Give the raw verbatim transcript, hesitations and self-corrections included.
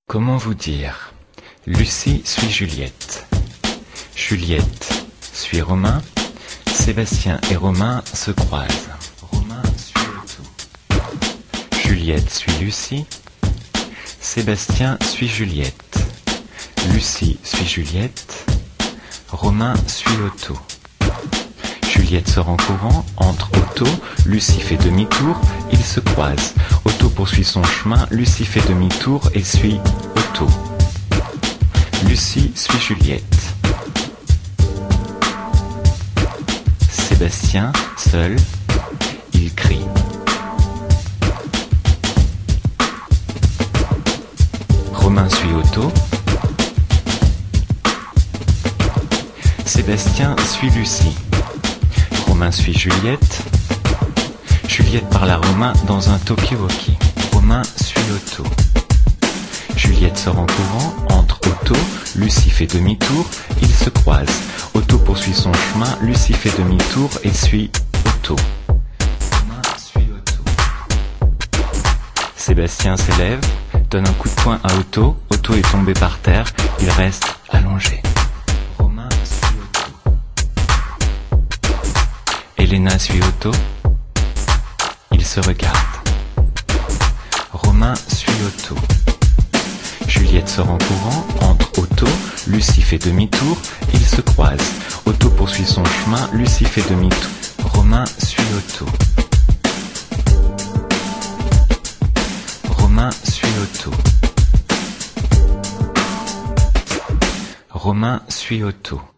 Comment vous dire? Lucie suit Juliette. Juliette suit Romain. Sébastien et Romain se croisent. Romain suit Otto. Juliette suit Lucie. Sébastien suit Juliette. Lucie suit Juliette. Romain suit Otto. Juliette sort en courant, entre Otto, Lucie fait demi-tour, ils se croisent. Otto poursuit son chemin, Lucie fait demi-tour et suit Otto. Lucie suit Juliette. Sébastien, seul, il crie. Romain suit Otto. Sébastien suit Lucie. Romain suit Juliette. Juliette parle à Romain dans un talkie-walkie. Romain suit Otto. Juliette sort en courant, entre Otto, Lucie fait demi-tour, ils se croisent. Otto poursuit son chemin, Lucie fait demi-tour et suit Otto. Romain suit Otto. Sébastien s'élève, donne un coup de poing à Otto. Otto est tombé par terre, il reste allongé. Romain suit Otto. Elena suit Otto. Ils se regardent. Romain suit Otto. Juliette sort en courant, entre Otto, Lucie fait demi-tour, ils se croisent. Otto poursuit son chemin, Lucie fait demi-tour. Romain suit Otto. Romain suit Otto. Romain suit Otto.